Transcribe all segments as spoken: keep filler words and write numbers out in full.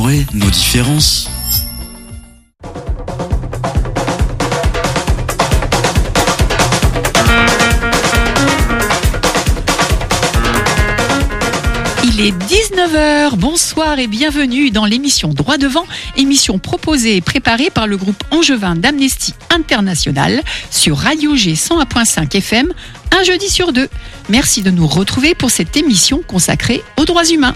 ignorer nos différences. Il est dix-neuf heures, bonsoir et bienvenue dans l'émission Droit Devant, émission proposée et préparée par le groupe angevin d'Amnesty International sur Radio G cent un virgule cinq F M, un jeudi sur deux. Merci de nous retrouver pour cette émission consacrée aux droits humains.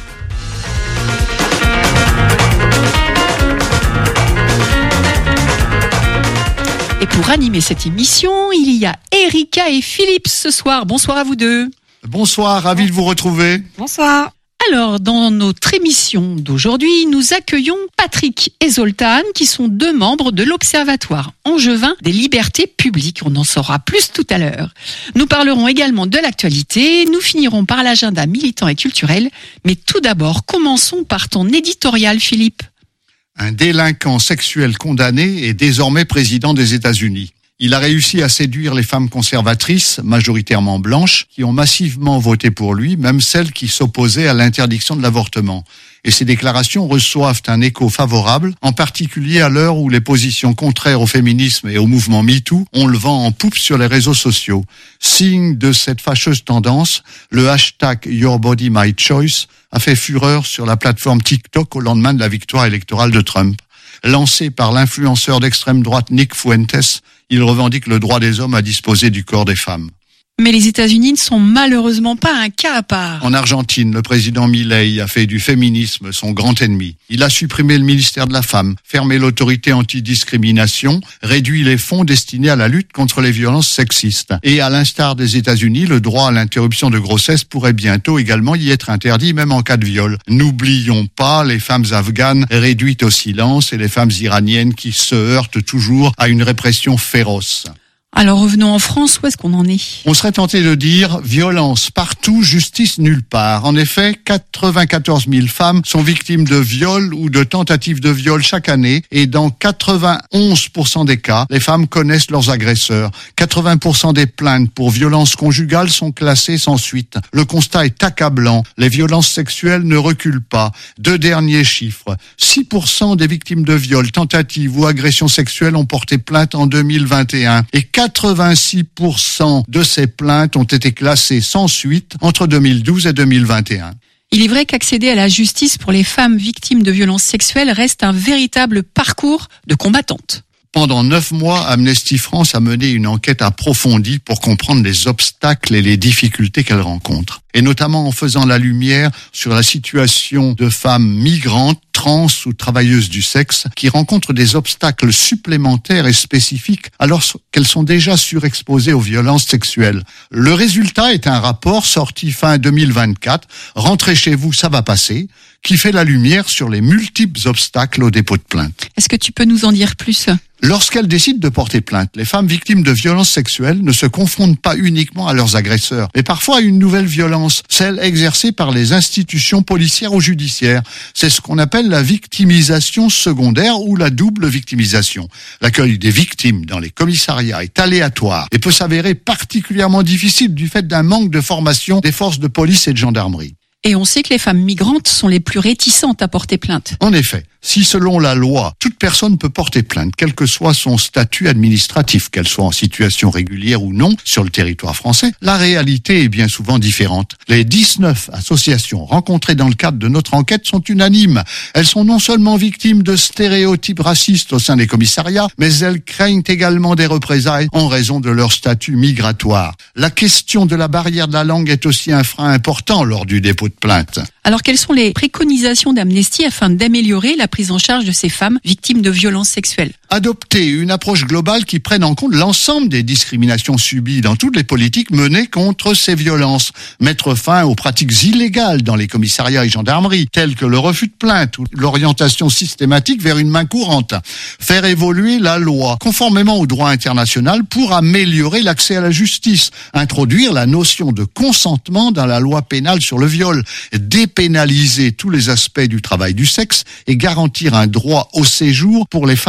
Et pour animer cette émission, il y a Erika et Philippe ce soir. Bonsoir à vous deux. Bonsoir, ravi de vous retrouver. Bonsoir. Alors, dans notre émission d'aujourd'hui, nous accueillons Patrick et Zoltan, qui sont deux membres de l'Observatoire angevin des libertés publiques. On en saura plus tout à l'heure. Nous parlerons également de l'actualité. Nous finirons par l'agenda militant et culturel. Mais tout d'abord, commençons par ton éditorial, Philippe. Un délinquant sexuel condamné est désormais président des États-Unis. Il a réussi à séduire les femmes conservatrices, majoritairement blanches, qui ont massivement voté pour lui, même celles qui s'opposaient à l'interdiction de l'avortement. Et ces déclarations reçoivent un écho favorable, en particulier à l'heure où les positions contraires au féminisme et au mouvement MeToo ont le vent en poupe sur les réseaux sociaux. Signe de cette fâcheuse tendance, le hashtag Your Body My Choice a fait fureur sur la plateforme TikTok au lendemain de la victoire électorale de Trump. Lancé par l'influenceur d'extrême droite Nick Fuentes, il revendique le droit des hommes à disposer du corps des femmes. Mais les États-Unis ne sont malheureusement pas un cas à part. En Argentine, le président Milei a fait du féminisme son grand ennemi. Il a supprimé le ministère de la Femme, fermé l'autorité antidiscrimination, réduit les fonds destinés à la lutte contre les violences sexistes. Et à l'instar des États-Unis, le droit à l'interruption de grossesse pourrait bientôt également y être interdit, même en cas de viol. N'oublions pas les femmes afghanes réduites au silence et les femmes iraniennes qui se heurtent toujours à une répression féroce. Alors revenons en France, où est-ce qu'on en est ? On serait tenté de dire violence partout, justice nulle part. En effet, quatre-vingt-quatorze mille femmes sont victimes de viols ou de tentatives de viol chaque année et dans quatre-vingt-onze pour cent des cas, les femmes connaissent leurs agresseurs. quatre-vingts pour cent des plaintes pour violences conjugales sont classées sans suite. Le constat est accablant. Les violences sexuelles ne reculent pas. Deux derniers chiffres. six pour cent des victimes de viols, tentatives ou agressions sexuelles ont porté plainte en deux mille vingt et un et quatre-vingt-six pour cent de ces plaintes ont été classées sans suite entre deux mille douze et deux mille vingt et un. Il est vrai qu'accéder à la justice pour les femmes victimes de violences sexuelles reste un véritable parcours de combattantes. Pendant neuf mois, Amnesty France a mené une enquête approfondie pour comprendre les obstacles et les difficultés qu'elle rencontre. Et notamment en faisant la lumière sur la situation de femmes migrantes, trans ou travailleuses du sexe qui rencontrent des obstacles supplémentaires et spécifiques alors qu'elles sont déjà surexposées aux violences sexuelles. Le résultat est un rapport sorti fin deux mille vingt-quatre, Rentrez chez vous, ça va passer, qui fait la lumière sur les multiples obstacles au dépôt de plainte. Est-ce que tu peux nous en dire plus ? Lorsqu'elles décident de porter plainte, les femmes victimes de violences sexuelles ne se confrontent pas uniquement à leurs agresseurs, mais parfois à une nouvelle violence, celle exercée par les institutions policières ou judiciaires. C'est ce qu'on appelle la victimisation secondaire ou la double victimisation. L'accueil des victimes dans les commissariats est aléatoire et peut s'avérer particulièrement difficile du fait d'un manque de formation des forces de police et de gendarmerie. Et on sait que les femmes migrantes sont les plus réticentes à porter plainte. En effet, si selon la loi, toute personne peut porter plainte, quel que soit son statut administratif, qu'elle soit en situation régulière ou non sur le territoire français, la réalité est bien souvent différente. Les dix-neuf associations rencontrées dans le cadre de notre enquête sont unanimes. Elles sont non seulement victimes de stéréotypes racistes au sein des commissariats, mais elles craignent également des représailles en raison de leur statut migratoire. La question de la barrière de la langue est aussi un frein important lors du dépôt de plainte. Alors, quelles sont les préconisations d'Amnesty afin d'améliorer la prise en charge de ces femmes victimes de violences sexuelles ? Adopter une approche globale qui prenne en compte l'ensemble des discriminations subies dans toutes les politiques menées contre ces violences. Mettre fin aux pratiques illégales dans les commissariats et gendarmeries, telles que le refus de plainte ou l'orientation systématique vers une main courante. Faire évoluer la loi, conformément au droit international, pour améliorer l'accès à la justice. Introduire la notion de consentement dans la loi pénale sur le viol. Dépénaliser tous les aspects du travail du sexe et garantir un droit au séjour pour les femmes étrangères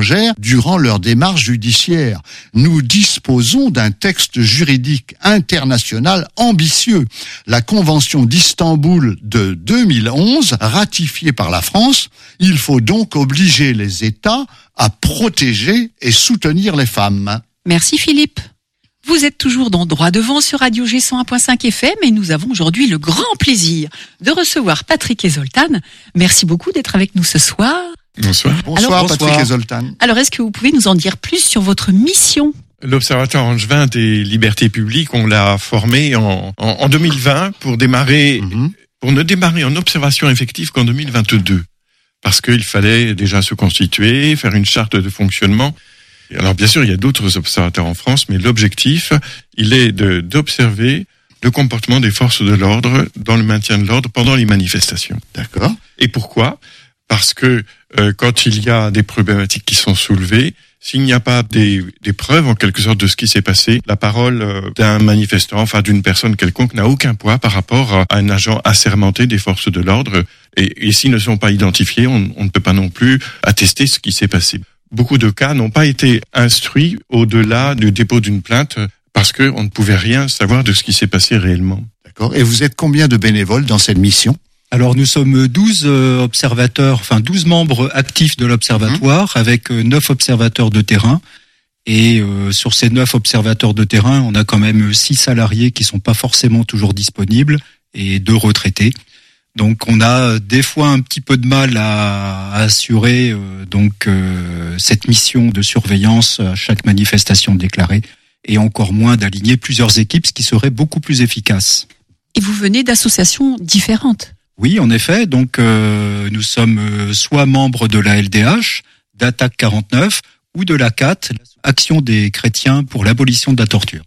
étrangères durant leur démarche judiciaire. Nous disposons d'un texte juridique international ambitieux. La Convention d'Istanbul de deux mille onze, ratifiée par la France, il faut donc obliger les États à protéger et soutenir les femmes. Merci Philippe. Vous êtes toujours dans Droit Devant sur Radio G cent un point cinq F M et nous avons aujourd'hui le grand plaisir de recevoir Patrick et Zoltan. Merci beaucoup d'être avec nous ce soir. Bonsoir. Bonsoir Alors, Patrick bonsoir. et Zoltan. Alors, est-ce que vous pouvez nous en dire plus sur votre mission ? L'Observatoire angevin des libertés publiques, on l'a formé en, en, en deux mille vingt pour démarrer, mm-hmm. pour ne démarrer en observation effective qu'en deux mille vingt-deux. Parce qu'il fallait déjà se constituer, faire une charte de fonctionnement. Alors bien sûr, il y a d'autres observateurs en France, mais l'objectif, il est de, d'observer le comportement des forces de l'ordre dans le maintien de l'ordre pendant les manifestations. D'accord. Et pourquoi ? Parce que euh, quand il y a des problématiques qui sont soulevées, s'il n'y a pas des, des preuves en quelque sorte de ce qui s'est passé, la parole euh, d'un manifestant, enfin d'une personne quelconque, n'a aucun poids par rapport à un agent assermenté des forces de l'ordre. Et, et s'ils ne sont pas identifiés, on, on ne peut pas non plus attester ce qui s'est passé. Beaucoup de cas n'ont pas été instruits au-delà du dépôt d'une plainte parce qu'on ne pouvait rien savoir de ce qui s'est passé réellement. D'accord. Et vous êtes combien de bénévoles dans cette mission ? Alors nous sommes douze observateurs, enfin douze membres actifs de l'observatoire mmh. avec neuf observateurs de terrain. Et euh, sur ces neuf observateurs de terrain, on a quand même six salariés qui sont pas forcément toujours disponibles et deux retraités. Donc on a des fois un petit peu de mal à, à assurer euh, donc euh, cette mission de surveillance à chaque manifestation déclarée et encore moins d'aligner plusieurs équipes, ce qui serait beaucoup plus efficace. Et vous venez d'associations différentes ? Oui, en effet. Donc euh, nous sommes euh, soit membres de la L D H, d'Attaque quarante-neuf ou de l'A C A T, Action des chrétiens pour l'abolition de la torture.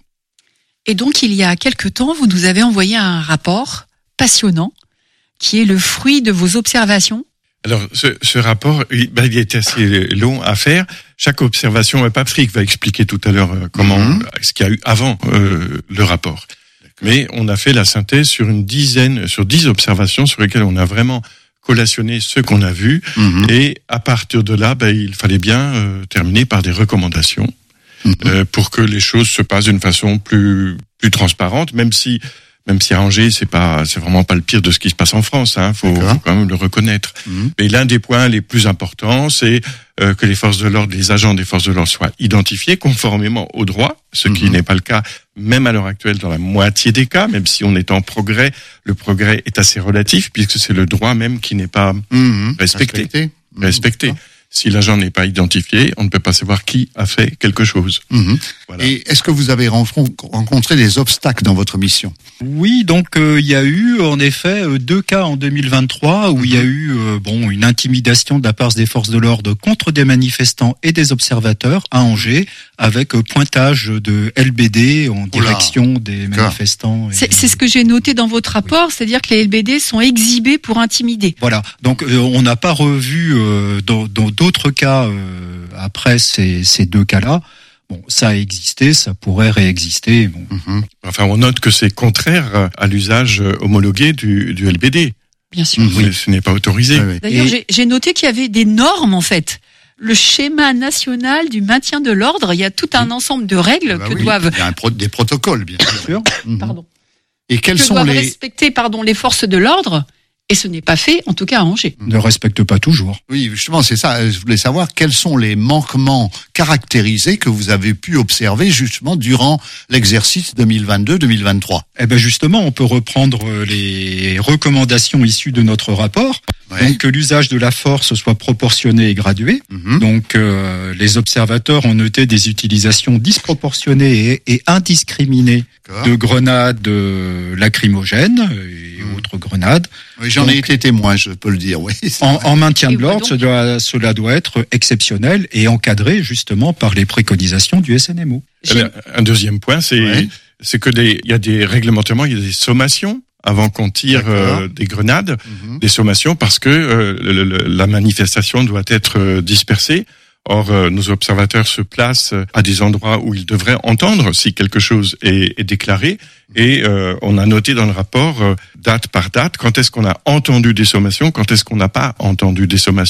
Et donc il y a quelque temps, vous nous avez envoyé un rapport passionnant qui est le fruit de vos observations. Alors, ce, ce rapport, il, ben, il est assez long à faire. Chaque observation, Patrick va expliquer tout à l'heure comment, mmh. ce qu'il y a eu avant euh, le rapport. D'accord. Mais on a fait la synthèse sur une dizaine, sur dix observations sur lesquelles on a vraiment collationné ce qu'on a vu. Mmh. Et à partir de là, ben, il fallait bien euh, terminer par des recommandations mmh. euh, pour que les choses se passent d'une façon plus plus transparente, même si Même si à Angers, c'est pas, c'est vraiment pas le pire de ce qui se passe en France, hein. Faut, faut quand même le reconnaître. Mmh. Mais l'un des points les plus importants, c'est euh, que les forces de l'ordre, les agents des forces de l'ordre soient identifiés conformément au droit, ce mmh. qui n'est pas le cas, même à l'heure actuelle, dans la moitié des cas, même si on est en progrès, le progrès est assez relatif, puisque c'est le droit même qui n'est pas mmh. respecté. Respecté. respecté. Mmh. Si l'agent n'est pas identifié, on ne peut pas savoir qui a fait quelque chose. Mmh. Voilà. Et est-ce que vous avez rencontré des obstacles dans votre mission ? Oui, donc euh, il y a eu en effet deux cas en deux mille vingt-trois où mmh. il y a eu euh, bon une intimidation de la part des forces de l'ordre contre des manifestants et des observateurs à Angers, avec euh, pointage de L B D en direction Oula. des manifestants. Et... C'est, c'est ce que j'ai noté dans votre rapport, oui. c'est-à-dire que les L B D sont exhibés pour intimider. Voilà, donc euh, on n'a pas revu euh, dans, dans d'autres cas euh, après ces, ces deux cas-là. Bon, ça a existé, ça pourrait réexister. Bon. Mmh. Enfin, on note que c'est contraire à l'usage homologué du, du L B D. Bien sûr. Mmh. Oui. Ce n'est pas autorisé. Oui, oui. D'ailleurs, Et... j'ai, j'ai noté qu'il y avait des normes, en fait. Le schéma national du maintien de l'ordre, il y a tout un ensemble de règles bah que oui. doivent... Il y a un pro- des protocoles, bien sûr. Mmh. Pardon. Et quels que sont doivent les... respecter, pardon, les forces de l'ordre. Et ce n'est pas fait, en tout cas à Angers. Ne respecte pas toujours. Oui, justement, c'est ça. Je voulais savoir quels sont les manquements caractérisés que vous avez pu observer justement durant l'exercice deux mille vingt-deux deux mille vingt-trois. Eh ben justement, on peut reprendre les recommandations issues de notre rapport. Ouais. Donc que l'usage de la force soit proportionné et gradué. Mmh. Donc euh, les observateurs ont noté des utilisations disproportionnées et, et indiscriminées D'accord. de grenades euh, lacrymogènes et mmh. autres grenades. Oui, j'en donc, ai été témoin, je peux le dire. Oui. En, en maintien de l'ordre, cela doit, cela doit être exceptionnel et encadré justement par les préconisations du S N M O. Eh bien, un deuxième point, c'est ouais. c'est que des il y a des réglementairement, il y a des sommations. Avant qu'on tire euh, des grenades, mmh. des sommations, parce que euh, le, le, la manifestation doit être euh, dispersée. Or, euh, nos observateurs se placent à des endroits où ils devraient entendre si quelque chose est, est déclaré. Et euh, on a noté dans le rapport, euh, date par date, quand est-ce qu'on a entendu des sommations, quand est-ce qu'on n'a pas entendu des sommations.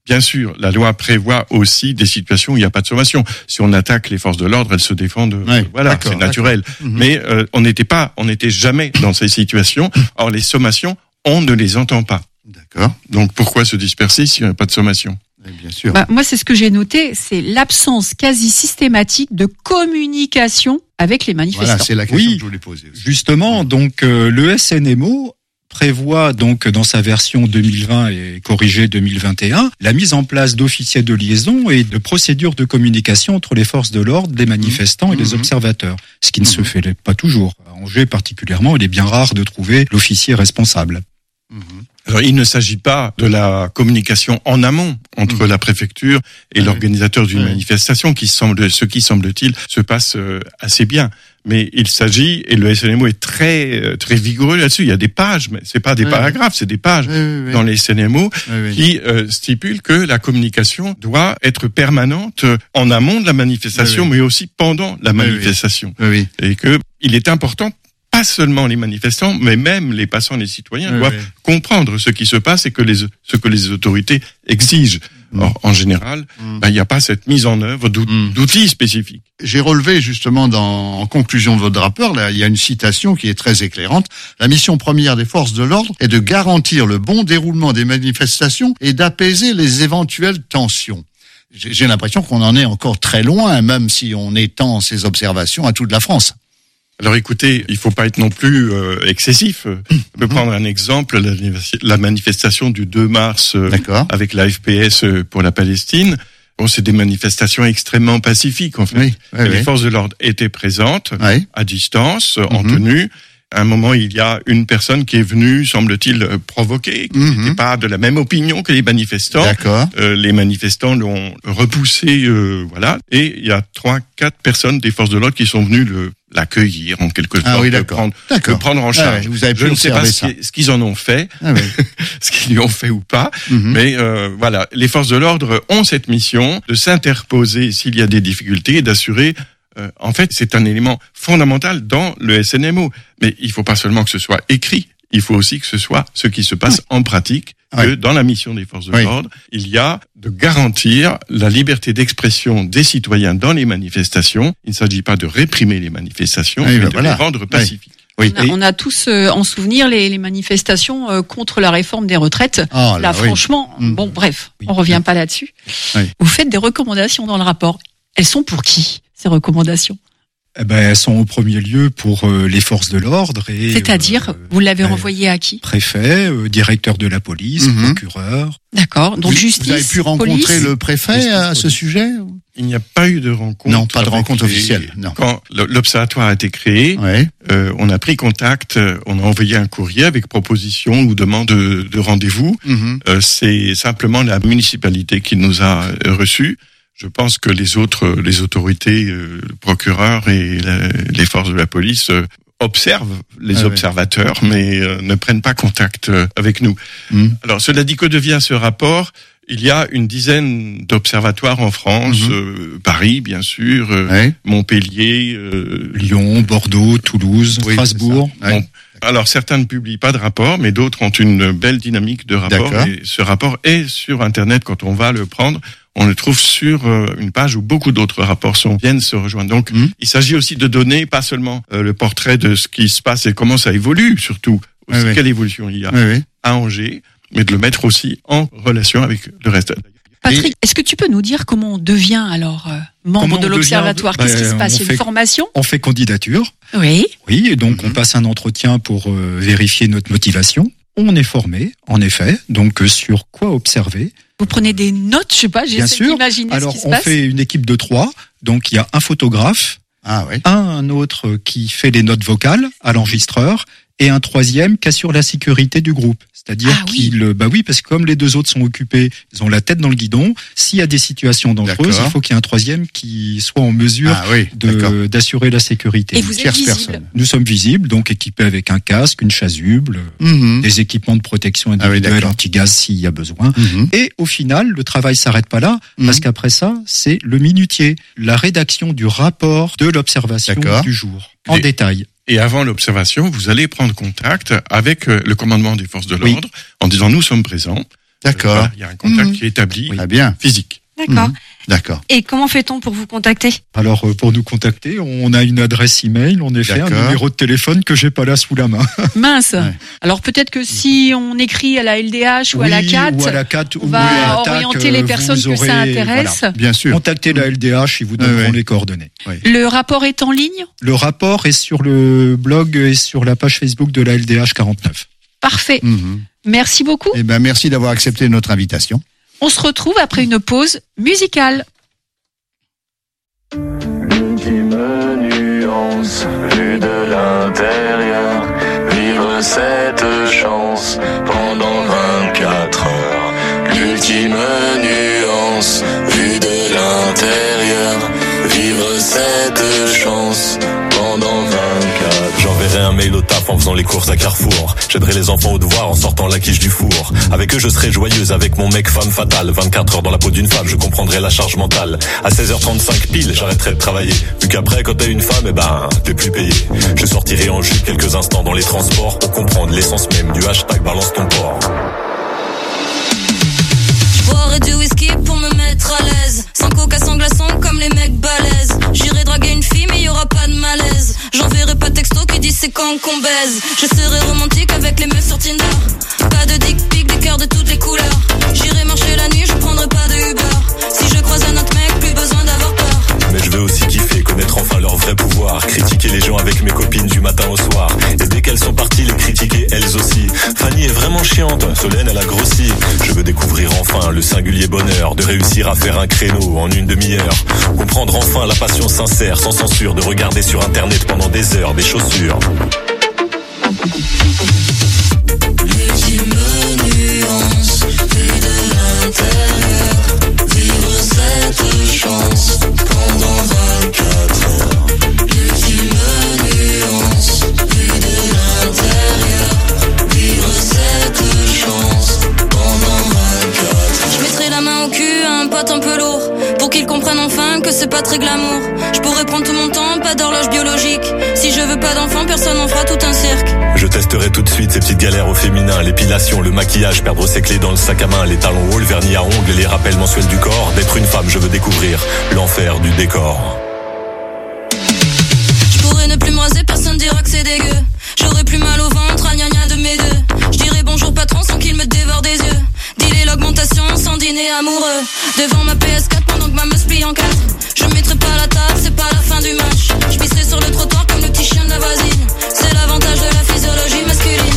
Bien sûr, la loi prévoit aussi des situations où il n'y a pas de sommation. Si on attaque les forces de l'ordre, elles se défendent. Ouais, voilà, c'est naturel. Mm-hmm. Mais euh, on n'était pas, on n'était jamais dans ces situations. Or, les sommations, on ne les entend pas. D'accord. Donc, pourquoi se disperser s'il n'y a pas de sommation ? Bien sûr. Bah, moi, c'est ce que j'ai noté, c'est l'absence quasi systématique de communication avec les manifestants. Voilà, c'est la question oui, que je voulais poser aussi. Justement, donc euh, le S N M O prévoit donc dans sa version deux mille vingt et corrigée deux mille vingt et un la mise en place d'officiers de liaison et de procédures de communication entre les forces de l'ordre, les manifestants et mmh. les observateurs, ce qui ne mmh. se fait pas toujours. À Angers particulièrement, il est bien rare de trouver l'officier responsable. Mmh. Alors, il ne s'agit pas de la communication en amont entre mmh. la préfecture et mmh. l'organisateur d'une mmh. manifestation, qui semble, ce qui semble-t-il se passe assez bien. Mais il s'agit, et le S N M O est très très vigoureux là-dessus. Il y a des pages, mais c'est pas des oui, paragraphes, oui. c'est des pages oui, oui, oui. dans les S N M O oui, oui. qui euh, stipulent que la communication doit être permanente en amont de la manifestation, oui, oui. mais aussi pendant la manifestation, oui, oui. et que il est important. Pas seulement les manifestants, mais même les passants, les citoyens oui, doivent oui. comprendre ce qui se passe et que les, ce que les autorités exigent. Mmh. Or, en général, mmh. bah, il n'y a pas cette mise en œuvre d'out- mmh. d'outils spécifiques. J'ai relevé justement dans, en conclusion de votre rapport, là, il y a une citation qui est très éclairante. La mission première des forces de l'ordre est de garantir le bon déroulement des manifestations et d'apaiser les éventuelles tensions. J'ai, j'ai l'impression qu'on en est encore très loin, même si on étend ces observations à toute la France. Alors écoutez, il faut pas être non plus euh, excessif. On peut prendre un exemple, la, la manifestation du deux mars euh, avec la F P S pour la Palestine. Bon, c'est des manifestations extrêmement pacifiques en fait. Oui, oui, les oui. forces de l'ordre étaient présentes, oui. à distance, mm-hmm. en tenue. À un moment, il y a une personne qui est venue, semble-t-il, provoquer, qui n'était mm-hmm. pas de la même opinion que les manifestants. D'accord. Euh, les manifestants l'ont repoussé, euh, voilà. Et il y a trois, quatre personnes des forces de l'ordre qui sont venues le l'accueillir en quelque sorte, ah oui, le prendre, d'accord. le prendre en charge. Ah ouais, vous avez Je ne sais pas ce, ce qu'ils en ont fait, ah ouais. ce qu'ils lui ont fait ou pas, mm-hmm. mais euh, voilà, les forces de l'ordre ont cette mission de s'interposer s'il y a des difficultés et d'assurer. Euh, en fait, c'est un élément fondamental dans le S N M O. Mais il ne faut pas seulement que ce soit écrit, il faut aussi que ce soit ce qui se passe en pratique. Que oui. dans la mission des forces de oui. l'ordre, il y a de garantir la liberté d'expression des citoyens dans les manifestations. Il ne s'agit pas de réprimer les manifestations, oui, mais ben de voilà. les rendre pacifiques. Oui. On, a, on a tous euh, en souvenir les, les manifestations euh, contre la réforme des retraites. Oh, là, là, franchement, oui. bon, bref, oui. on revient oui. pas là-dessus. Oui. Vous faites des recommandations dans le rapport. Elles sont pour qui, ces recommandations ? Eh ben, elles sont au premier lieu pour euh, les forces de l'ordre. Et, C'est-à-dire, euh, vous l'avez euh, renvoyé à qui ? Préfet, euh, directeur de la police, mm-hmm. procureur. D'accord. Donc vous, justice, vous avez pu rencontrer police. le préfet justice, à ce police. sujet ? Il n'y a pas eu de rencontre. Non, pas de rencontre les... officielle. Non. Quand l'observatoire a été créé, ouais. euh, on a pris contact, on a envoyé un courrier avec proposition ou demande de, de rendez-vous. Mm-hmm. Euh, c'est simplement la municipalité qui nous a reçus. Je pense que les autres, les autorités, euh, le procureur et la, les forces de la police euh, observent les ah observateurs, oui. mais euh, ne prennent pas contact euh, avec nous. Mmh. Alors, cela dit, que devient ce rapport ? Il y a une dizaine d'observatoires en France, mmh. euh, Paris, bien sûr, euh, oui. Montpellier, euh, Lyon, Bordeaux, Toulouse, oui, Strasbourg. Bon, alors, certains ne publient pas de rapport, mais d'autres ont une belle dynamique de rapport. D'accord. Et ce rapport est sur Internet quand on va le prendre. On le trouve sur euh, une page où beaucoup d'autres rapports sont, viennent se rejoindre. Donc, mmh. il s'agit aussi de donner pas seulement euh, le portrait de ce qui se passe et comment ça évolue, surtout, aussi oui, quelle oui. évolution il y a oui, oui. à Angers, mais de le mettre aussi en relation avec le reste. Patrick, et... est-ce que tu peux nous dire comment on devient alors euh, membre de l'Observatoire ? Qu'est-ce bah, qui se passe ? Il y a une formation ? On fait candidature. Oui. Oui, et donc mmh. on passe un entretien pour euh, vérifier notre motivation. On est formé, en effet, donc euh, sur quoi observer. Vous prenez des notes, je sais pas, j'essaie d'imaginer Alors, ce qui se on passe. fait une équipe de trois, donc il y a un photographe, ah, oui. un autre qui fait les notes vocales à l'enregistreur, et un troisième qui assure la sécurité du groupe. C'est-à-dire ah, qu'il, oui. bah oui, parce que comme les deux autres sont occupés, ils ont la tête dans le guidon. S'il y a des situations dangereuses, d'accord. il faut qu'il y ait un troisième qui soit en mesure ah, oui, de, d'assurer la sécurité. Et vous êtes visible. Nous sommes visibles, donc équipés avec un casque, une chasuble, mm-hmm. des équipements de protection individuelle ah, oui, anti-gaz s'il y a besoin. Mm-hmm. Et au final, le travail s'arrête pas là, mm-hmm. parce qu'après ça, c'est le minutier, la rédaction du rapport de l'observation d'accord. du jour, en et... détail. Et avant l'observation, vous allez prendre contact avec le commandement des forces de l'ordre oui. en disant nous sommes présents, D'accord. Voilà, il y a un contact Mmh. qui est établi, Ah bien. physique. D'accord. Mmh. D'accord. Et comment fait-on pour vous contacter? Alors, euh, pour nous contacter, on a une adresse email, en effet, un D'accord. numéro de téléphone que j'ai pas là sous la main. Mince. Ouais. Alors peut-être que si on écrit à la L D H ou à la Oui, C A T, ou à la C A T, on ou va à la T A C, orienter les euh, personnes vous que ça aurez- intéresse. voilà. Bien sûr. Contactez la L D H, ils vous donneront Ouais, ouais. les coordonnées. Le rapport est en ligne? Le rapport est sur le blog et sur la page Facebook de la L D H quarante-neuf. Parfait. Mhm. Merci beaucoup. Eh ben, merci d'avoir accepté notre invitation. On se retrouve après une pause musicale. L'ultime nuance vue de l'intérieur, vivre cette chance pendant vingt-quatre heures. L'ultime nuance vue de l'intérieur, vivre cette chance pendant vingt-quatre. J'enverrai un mail au taf en faisant les courses à Carrefour. J'aiderai les enfants au devoir en sortant la quiche du four. Avec eux je serai joyeuse, avec mon mec femme fatale. vingt-quatre heures dans la peau d'une femme, je comprendrai la charge mentale. À seize heures trente-cinq pile, j'arrêterai de travailler. Vu qu'après quand t'es une femme, eh ben t'es plus payé. Je sortirai en jupe quelques instants dans les transports pour comprendre l'essence même du hashtag balance ton port. Boirai du whisky pour me mettre à l'aise. Sans coca, sans glaçon comme les mecs balèzes. J'irai draguer une fille mais y aura pas de malaise. J'enverrai pas de texto qui dit c'est quand qu'on baise. Je serai romantique avec les meufs sur Tinder. Pas de dick pic, des cœurs de toutes les couleurs. J'irai marcher la nuit, je prendrai pas de Uber. Si je croise un autre mec, plus besoin d'avoir peur. Mais je veux aussi kiffer, connaître enfin leur vrai pouvoir. Critiquer les gens avec mes copines du matin au soir. Et dès qu'elles sont parties, les critiquer elles aussi. Fanny est vraiment chiante, Solène elle a grossi. Je veux découvrir enfin le singulier bonheur de réussir à faire un créneau en une demi-heure. Comprendre enfin la passion sincère, sans censure, de regarder sur internet pendant des heures des chaussures. L'ultime nuance vue de l'intérieur, vivre cette chance pendant vingt-quatre heures. L'ultime nuance vue de l'intérieur, vivre cette chance pendant vingt-quatre heures. Je mettrai la main au cul à un pote un peu lourd pour qu'il comprenne enfin que c'est pas très glamour. Je pourrais prendre tout mon temps, pas d'horloge biologique. Si je veux pas d'enfant, personne en fera tout un cirque. Je testerai tout de suite ces petites galères au féminin. L'épilation, le maquillage, perdre ses clés dans le sac à main. Les talons hauts, le vernis à ongles, les rappels mensuels du corps. D'être une femme, je veux découvrir l'enfer du décor. Je pourrais ne plus me raser, personne dira que c'est dégueu. J'aurais plus mal au ventre, à gna gna de mes deux. Je dirais bonjour patron sans qu'il me dévore des yeux. Dealer l'augmentation sans dîner amoureux. Devant ma P S quatre pendant que ma meuf plie en quatre. Je mettrai pas la table, c'est pas la fin du match. Je pisserai sur le trottoir comme le petit chien de la voisine. C'est l'avantage de la physiologie masculine.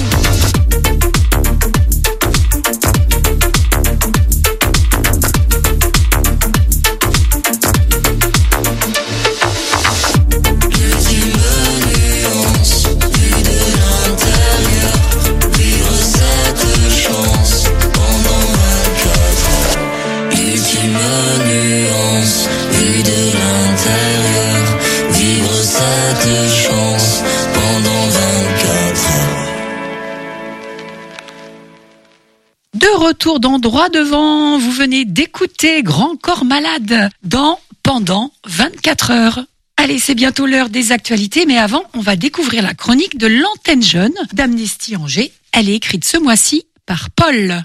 Retour dans Droit Devant, vous venez d'écouter Grand Corps Malade dans Pendant vingt-quatre heures. Allez, c'est bientôt l'heure des actualités, mais avant, on va découvrir la chronique de l'antenne jeune d'Amnesty Angers. Elle est écrite ce mois-ci par Paul.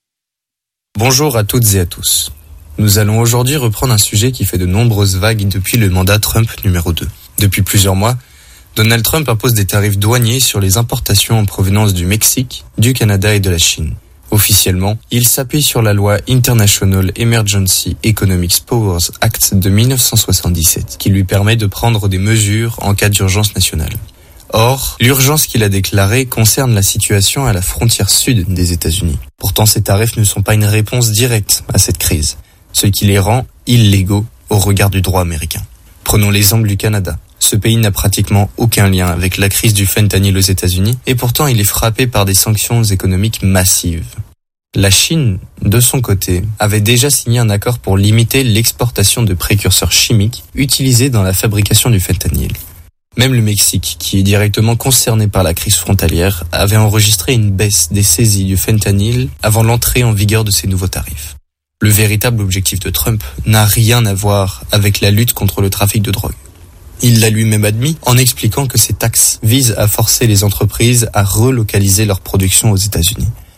Bonjour à toutes et à tous. Nous allons aujourd'hui reprendre un sujet qui fait de nombreuses vagues depuis le mandat Trump numéro deux. Depuis plusieurs mois, Donald Trump impose des tarifs douaniers sur les importations en provenance du Mexique, du Canada et de la Chine. Officiellement, il s'appuie sur la loi International Emergency Economic Powers Act de dix-neuf cent soixante-dix-sept, qui lui permet de prendre des mesures en cas d'urgence nationale. Or, l'urgence qu'il a déclarée concerne la situation à la frontière sud des États-Unis. Pourtant, ces tarifs ne sont pas une réponse directe à cette crise, ce qui les rend illégaux au regard du droit américain. Prenons l'exemple du Canada. Ce pays n'a pratiquement aucun lien avec la crise du fentanyl aux États-Unis et pourtant il est frappé par des sanctions économiques massives. La Chine, de son côté, avait déjà signé un accord pour limiter l'exportation de précurseurs chimiques utilisés dans la fabrication du fentanyl. Même le Mexique, qui est directement concerné par la crise frontalière, avait enregistré une baisse des saisies du fentanyl avant l'entrée en vigueur de ces nouveaux tarifs. Le véritable objectif de Trump n'a rien à voir avec la lutte contre le trafic de drogue. Il l'a lui-même admis en expliquant que ces taxes visent à forcer les entreprises à relocaliser leur production aux États-Unis.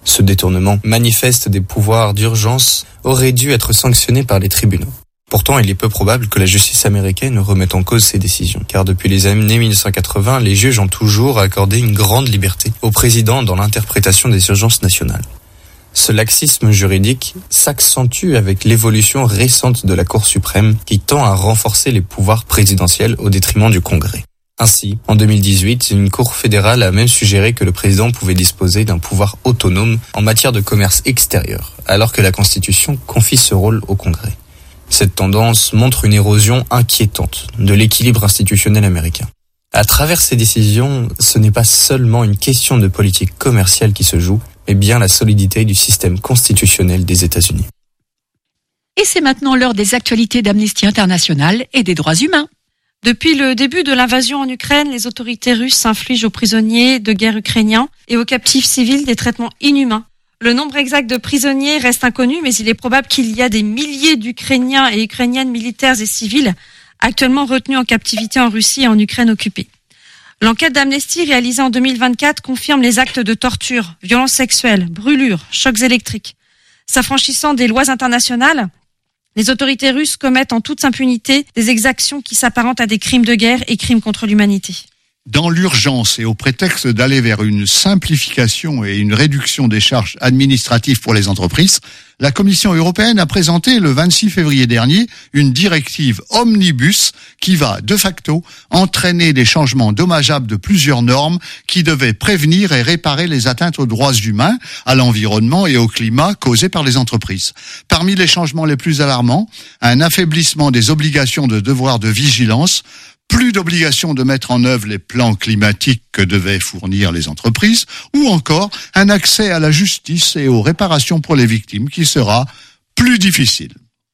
Ce détournement manifeste des pouvoirs d'urgence aurait dû être sanctionné par les tribunaux. Pourtant, il est peu probable que la justice américaine remette en cause ces décisions, car depuis les années mille neuf cent quatre-vingts, les juges ont toujours accordé une grande liberté au président dans l'interprétation des urgences nationales. Ce laxisme juridique s'accentue avec l'évolution récente de la Cour suprême qui tend à renforcer les pouvoirs présidentiels au détriment du Congrès. Ainsi, en deux mille dix-huit, une Cour fédérale a même suggéré que le président pouvait disposer d'un pouvoir autonome en matière de commerce extérieur, alors que la Constitution confie ce rôle au Congrès. Cette tendance montre une érosion inquiétante de l'équilibre institutionnel américain. À travers ces décisions, ce n'est pas seulement une question de politique commerciale qui se joue, mais bien la solidité du système constitutionnel des États-Unis. Et c'est maintenant l'heure des actualités d'Amnesty International et des droits humains. Depuis le début de l'invasion en Ukraine, les autorités russes infligent aux prisonniers de guerre ukrainiens et aux captifs civils des traitements inhumains. Le nombre exact de prisonniers reste inconnu, mais il est probable qu'il y a des milliers d'Ukrainiens et Ukrainiennes militaires et civils actuellement retenus en captivité en Russie et en Ukraine occupée. L'enquête d'Amnesty réalisée en deux mille vingt-quatre confirme les actes de torture, violences sexuelles, brûlures, chocs électriques. S'affranchissant des lois internationales, les autorités russes commettent en toute impunité des exactions qui s'apparentent à des crimes de guerre et crimes contre l'humanité. Dans l'urgence et au prétexte d'aller vers une simplification et une réduction des charges administratives pour les entreprises, la Commission européenne a présenté le vingt-six février dernier une directive omnibus qui va de facto entraîner des changements dommageables de plusieurs normes qui devaient prévenir et réparer les atteintes aux droits humains, à l'environnement et au climat causées par les entreprises. Parmi les changements les plus alarmants, un affaiblissement des obligations de devoir de vigilance, plus d'obligation de mettre en œuvre les plans climatiques que devaient fournir les entreprises, ou encore un accès à la justice et aux réparations pour les victimes qui sera plus difficile.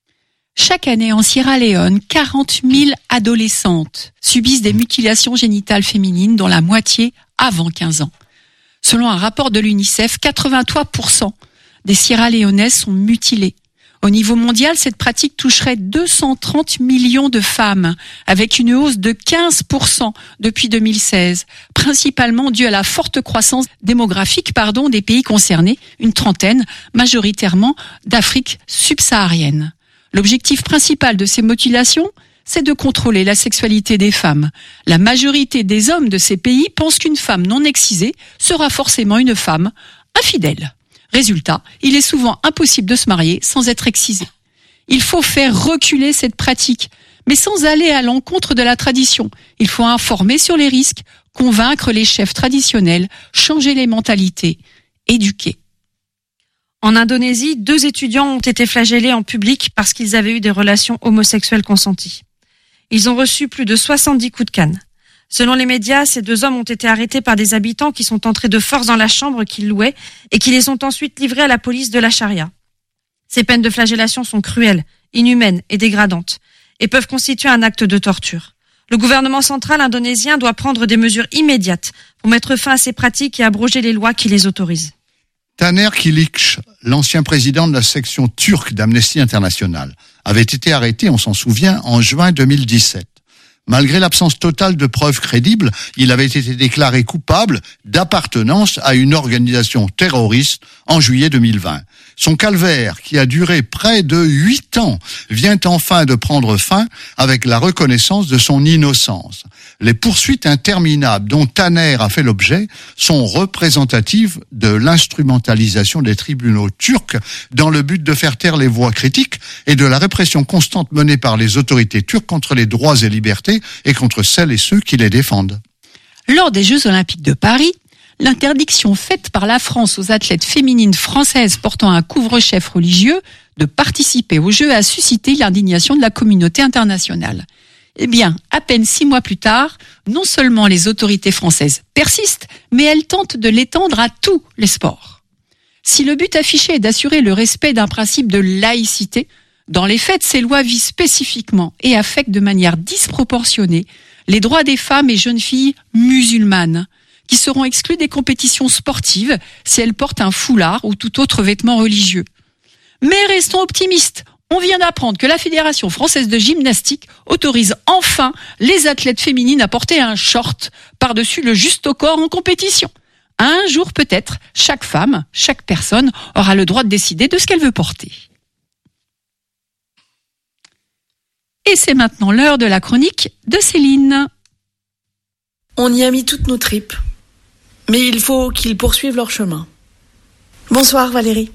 Chaque année en Sierra Leone, quarante mille adolescentes subissent des mutilations génitales féminines, dont la moitié avant quinze ans. Selon un rapport de l'UNICEF, quatre-vingt-trois pour cent des Sierra Léonaises sont mutilées. Au niveau mondial, cette pratique toucherait deux cent trente millions de femmes, avec une hausse de quinze pour cent depuis deux mille seize, principalement due à la forte croissance démographique pardon, des pays concernés, une trentaine, majoritairement d'Afrique subsaharienne. L'objectif principal de ces mutilations, c'est de contrôler la sexualité des femmes. La majorité des hommes de ces pays pensent qu'une femme non excisée sera forcément une femme infidèle. Résultat, il est souvent impossible de se marier sans être excisé. Il faut faire reculer cette pratique, mais sans aller à l'encontre de la tradition. Il faut informer sur les risques, convaincre les chefs traditionnels, changer les mentalités, éduquer. En Indonésie, deux étudiants ont été flagellés en public parce qu'ils avaient eu des relations homosexuelles consenties. Ils ont reçu plus de soixante-dix coups de canne. Selon les médias, ces deux hommes ont été arrêtés par des habitants qui sont entrés de force dans la chambre qu'ils louaient et qui les ont ensuite livrés à la police de la charia. Ces peines de flagellation sont cruelles, inhumaines et dégradantes et peuvent constituer un acte de torture. Le gouvernement central indonésien doit prendre des mesures immédiates pour mettre fin à ces pratiques et abroger les lois qui les autorisent. Taner Kilic, l'ancien président de la section turque d'Amnesty International, avait été arrêté, on s'en souvient, en juin deux mille dix-sept. Malgré l'absence totale de preuves crédibles, il avait été déclaré coupable d'appartenance à une organisation terroriste en juillet deux mille vingt. Son calvaire, qui a duré près de huit ans, vient enfin de prendre fin avec la reconnaissance de son innocence. Les poursuites interminables dont Taner a fait l'objet sont représentatives de l'instrumentalisation des tribunaux turcs dans le but de faire taire les voix critiques et de la répression constante menée par les autorités turques contre les droits et libertés et contre celles et ceux qui les défendent. Lors des Jeux Olympiques de Paris, l'interdiction faite par la France aux athlètes féminines françaises portant un couvre-chef religieux de participer aux Jeux a suscité l'indignation de la communauté internationale. Eh bien, à peine six mois plus tard, non seulement les autorités françaises persistent, mais elles tentent de l'étendre à tous les sports. Si le but affiché est d'assurer le respect d'un principe de laïcité, dans les faits, ces lois visent spécifiquement et affectent de manière disproportionnée les droits des femmes et jeunes filles musulmanes, qui seront exclues des compétitions sportives si elles portent un foulard ou tout autre vêtement religieux. Mais restons optimistes. On vient d'apprendre que la Fédération française de gymnastique autorise enfin les athlètes féminines à porter un short par-dessus le juste au corps en compétition. Un jour peut-être, chaque femme, chaque personne aura le droit de décider de ce qu'elle veut porter. Et c'est maintenant l'heure de la chronique de Céline. On y a mis toutes nos tripes, mais il faut qu'ils poursuivent leur chemin. Bonsoir Valérie.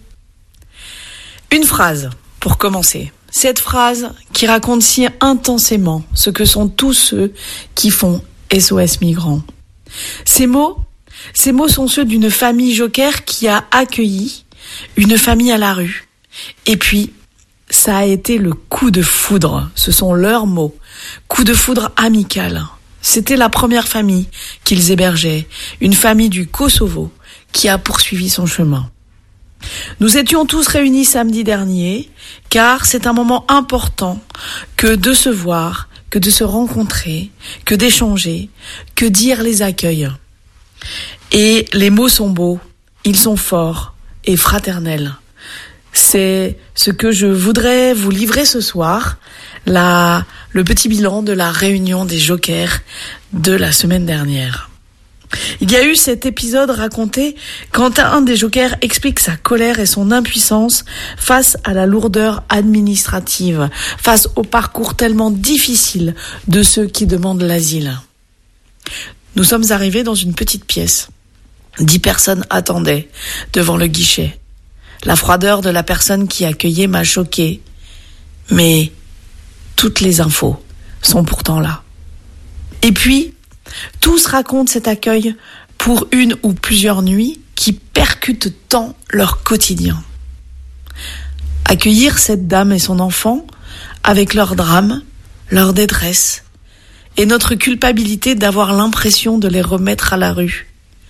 Une phrase pour commencer. Cette phrase qui raconte si intensément ce que sont tous ceux qui font S O S Migrants. Ces mots, ces mots sont ceux d'une famille joker qui a accueilli une famille à la rue. Et puis, ça a été le coup de foudre. Ce sont leurs mots. Coup de foudre amical. C'était la première famille qu'ils hébergeaient. Une famille du Kosovo qui a poursuivi son chemin. Nous étions tous réunis samedi dernier, car c'est un moment important que de se voir, que de se rencontrer, que d'échanger, que dire les accueils. Et les mots sont beaux, ils sont forts et fraternels. C'est ce que je voudrais vous livrer ce soir, la, le petit bilan de la réunion des jokers de la semaine dernière. Il y a eu cet épisode raconté quand un des jokers explique sa colère et son impuissance face à la lourdeur administrative, face au parcours tellement difficile de ceux qui demandent l'asile. Nous sommes arrivés dans une petite pièce. Dix personnes attendaient devant le guichet. La froideur de la personne qui accueillait m'a choquée. Mais toutes les infos sont pourtant là. Et puis, tous racontent cet accueil pour une ou plusieurs nuits qui percutent tant leur quotidien. Accueillir cette dame et son enfant avec leur drame, leur détresse et notre culpabilité d'avoir l'impression de les remettre à la rue.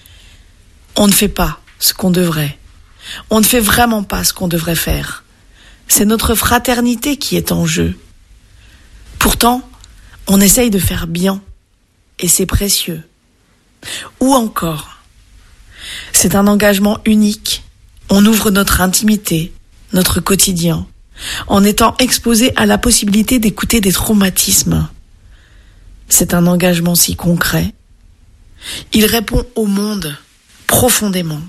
On ne fait pas ce qu'on devrait. On ne fait vraiment pas ce qu'on devrait faire. C'est notre fraternité qui est en jeu. Pourtant, on essaye de faire bien, et c'est précieux. Ou encore, c'est un engagement unique. On ouvre notre intimité, notre quotidien, en étant exposé à la possibilité d'écouter des traumatismes. C'est un engagement si concret. Il répond au monde profondément.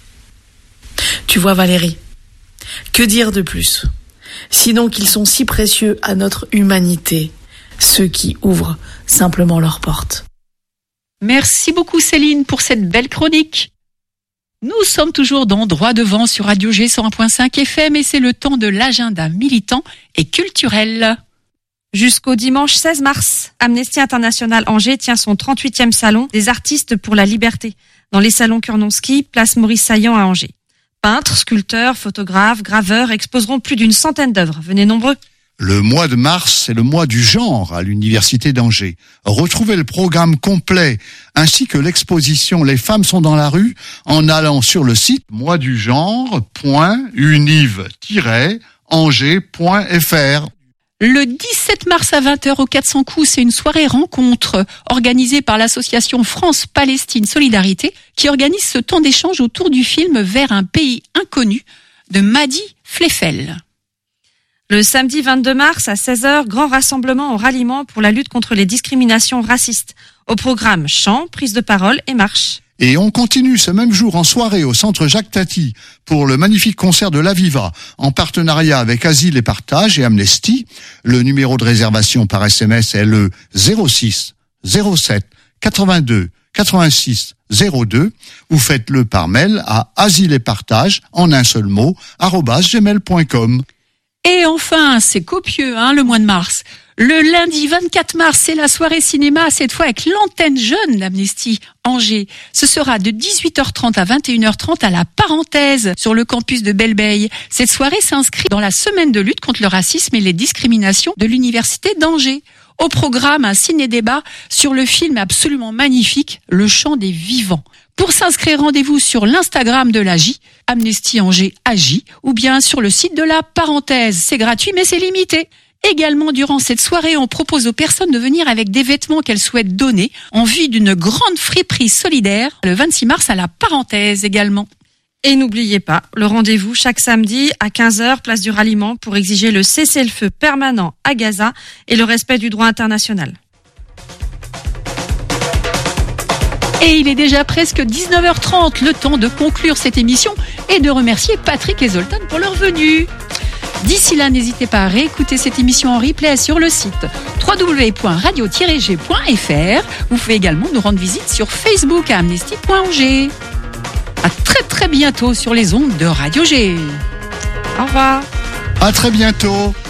Tu vois Valérie, que dire de plus ? Sinon qu'ils sont si précieux à notre humanité, ceux qui ouvrent simplement leurs portes. Merci beaucoup Céline pour cette belle chronique. Nous sommes toujours dans Droit devant sur Radio G cent un virgule cinq F M et c'est le temps de l'agenda militant et culturel. Jusqu'au dimanche seize mars, Amnesty International Angers tient son trente-huitième salon des artistes pour la liberté dans les salons Kurnonski, place Maurice Saillant à Angers. Peintres, sculpteurs, photographes, graveurs exposeront plus d'une centaine d'œuvres. Venez nombreux. Le mois de mars, c'est le mois du genre à l'Université d'Angers. Retrouvez le programme complet ainsi que l'exposition Les femmes sont dans la rue en allant sur le site mois du genre point univ tiret angers point f r. Le dix-sept mars à vingt heures au quatre cents coups, c'est une soirée rencontre organisée par l'association France-Palestine Solidarité qui organise ce temps d'échange autour du film Vers un pays inconnu de Madi Fleffel. Le samedi vingt-deux mars à seize heures, grand rassemblement au ralliement pour la lutte contre les discriminations racistes. Au programme chant, prise de parole et marche. Et on continue ce même jour en soirée au centre Jacques Tati pour le magnifique concert de l'Aviva en partenariat avec Asile et Partage et Amnesty. Le numéro de réservation par S M S est le zéro six zéro sept quatre-vingt-deux quatre-vingt-six zéro deux ou faites-le par mail à asile et partage en un seul mot arobase gmail point com. Et enfin, c'est copieux, hein, le mois de mars. Le lundi vingt-quatre mars, c'est la soirée cinéma, cette fois avec l'antenne jeune d'Amnesty Angers. Ce sera de dix-huit heures trente à vingt et une heures trente à la Parenthèse, sur le campus de Belle-Beille. Cette soirée s'inscrit dans la semaine de lutte contre le racisme et les discriminations de l'Université d'Angers. Au programme, un ciné-débat sur le film absolument magnifique, Le Chant des Vivants. Pour s'inscrire, rendez-vous sur l'Instagram de l'A J, Amnesty Angers A J, ou bien sur le site de la Parenthèse. C'est gratuit, mais c'est limité. Également, durant cette soirée, on propose aux personnes de venir avec des vêtements qu'elles souhaitent donner en vue d'une grande friperie solidaire le vingt-six mars à la Parenthèse également. Et n'oubliez pas, le rendez-vous chaque samedi à quinze heures, place du ralliement, pour exiger le cessez-le-feu permanent à Gaza et le respect du droit international. Et il est déjà presque dix-neuf heures trente, le temps de conclure cette émission et de remercier Patrick et Zoltan pour leur venue. D'ici là, n'hésitez pas à réécouter cette émission en replay sur le site w w w point radio tiret g point f r. Vous pouvez également nous rendre visite sur Facebook à amnesty point org. À très très bientôt sur les ondes de Radio G. Au revoir. À très bientôt.